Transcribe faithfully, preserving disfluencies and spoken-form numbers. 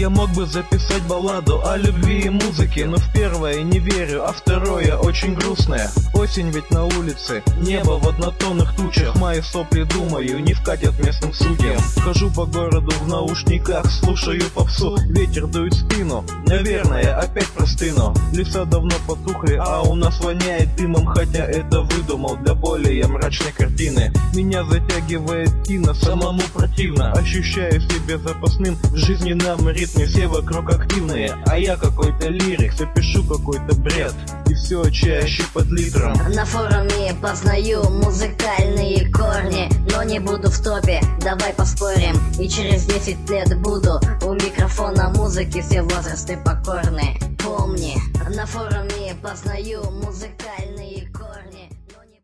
Я мог бы записать балладу о любви и музыке, но в первое не верю, а второе очень грустное. Осень ведь на улице, небо в однотонных тучах. Мои сопли, думаю, не вкатят местным судьям. Хожу по городу в наушниках, слушаю попсу, ветер дует в спину, наверное, опять простыну. Леса давно потухли, а у нас воняет дымом, хотя это выдумал для более мрачной картины. Меня затягивает кино, самому противно. Ощущаю себя запасным в жизненном ритме. Все вокруг активные, а я какой-то лирик, все пишу какой-то бред, и все чаще под литром. На форуме познаю музыкальные корни, но не буду в топе, давай поспорим. И через десять лет буду у микрофона музыки, все возрасты покорны. Помни, на форуме познаю музыкальные